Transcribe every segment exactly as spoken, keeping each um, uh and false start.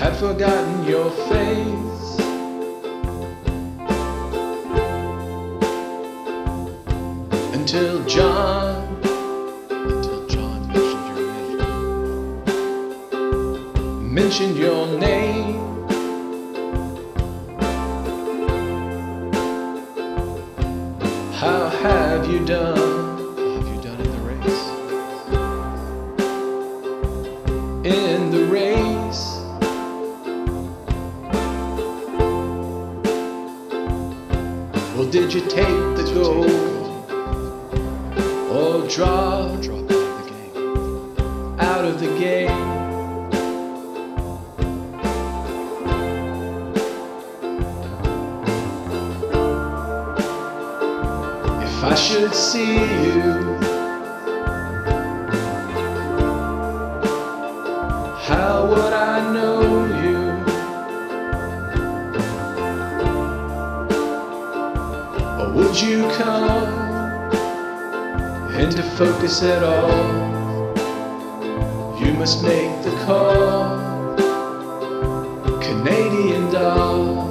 had forgotten your face. Until John, until John mentioned your name. Mentioned your name. How have you done? How have you done in the race? In the race. Well, did you take the goal or drop out of the game? If I should see you, how would I know you? Or would you come into focus at all? You must make the call, Canadian doll.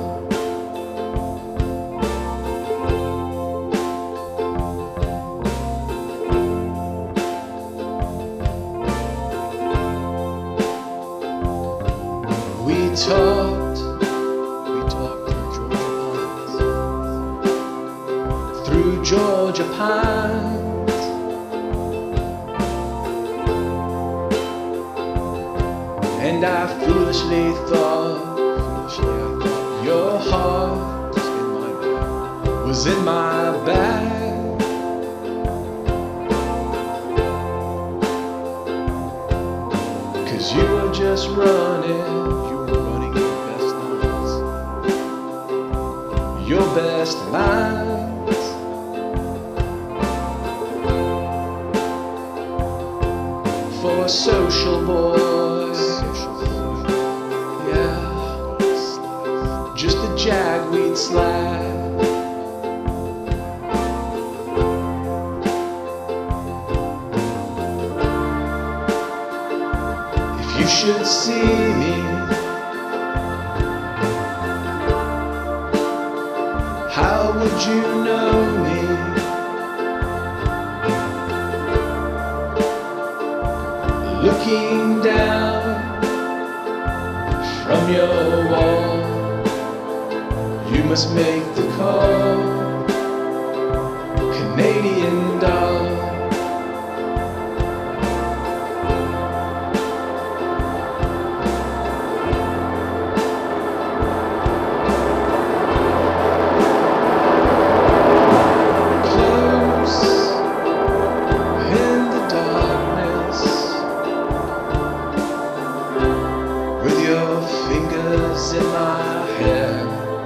We talked, we talked through Georgia Pines, through Georgia Pines, and I foolishly thought, foolishly I thought your heart was in my bag, was in my bag. 'Cause you were just running. Your best lines, for a social boy, yeah, just a jagweed slide. If you should see me, how would you know me? Looking down from your wall, you must make the call, Canadian doll. Fingers in my hair,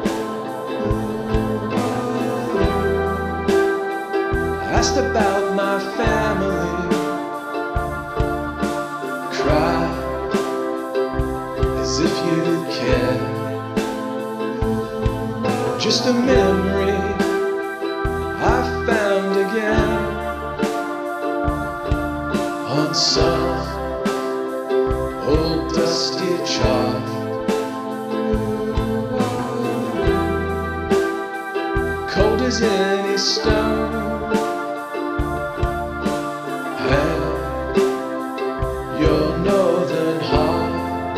asked about my family, cried as if you cared. Just a memory I found again on some old dusty chart. Cold as any stone, and your northern heart.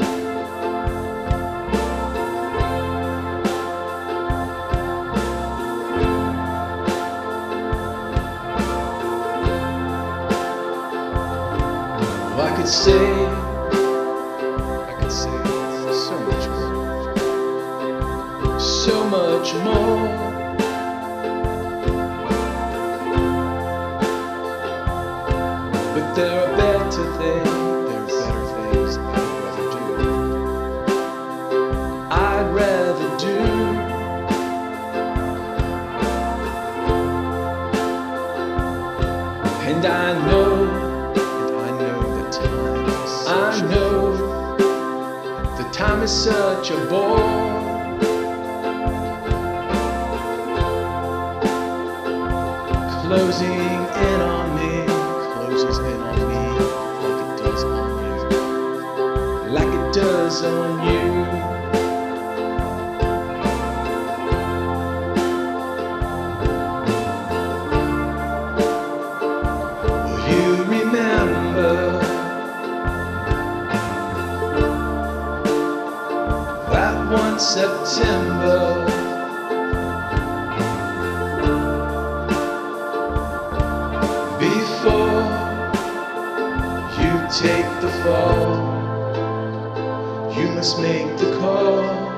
Oh, I could say, I could say so much more, so much more. But there are better things, there are better things I'd rather do. I'd rather do. And I know, and I know the time is such I know the time is such a bore. Closing in on me, closes in on me like it does on you, like it does on you. September. Before you take the fall, you must make the call.